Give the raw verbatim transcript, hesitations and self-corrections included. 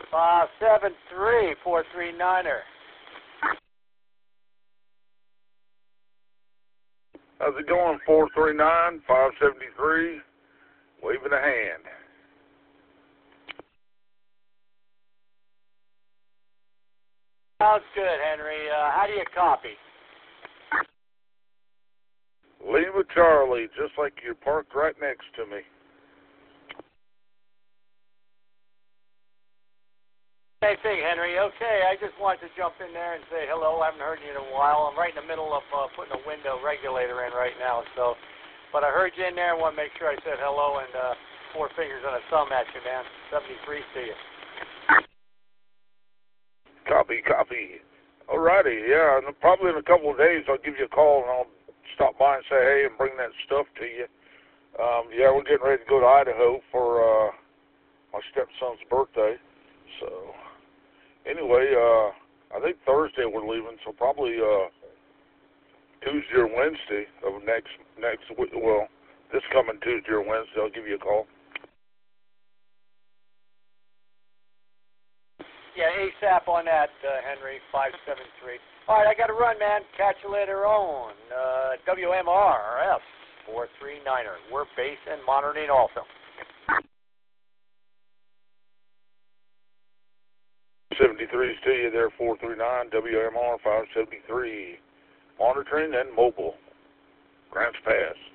five seven three, four three niner. How's it going? four three nine, five seven three, waving a hand. Sounds good, Henry. Uh, how do you copy? Lima Charlie, just like you're parked right next to me. Same thing, Henry. Okay, I just wanted to jump in there and say hello. I haven't heard you in a while. I'm right in the middle of uh, putting a window regulator in right now. So, but I heard you in there and want to make sure I said hello and uh, four fingers on a thumb at you, man. seventy-three to you. Copy, copy. Alrighty, yeah, and probably in a couple of days I'll give you a call and I'll stop by and say hey and bring that stuff to you. Um, yeah, we're getting ready to go to Idaho for uh, my stepson's birthday. So, anyway, uh, I think Thursday we're leaving, so probably uh, Tuesday or Wednesday of next next week. Well, this coming Tuesday or Wednesday, I'll give you a call. Yeah, ASAP on that, uh, Henry, five seven three. All right, I got to run, man. Catch you later on. Uh, W M R F four three niner. We're based and monitoring also. seventy-three is to you there, four three nine, W M R five seventy-three. Monitoring and mobile. Grants Pass.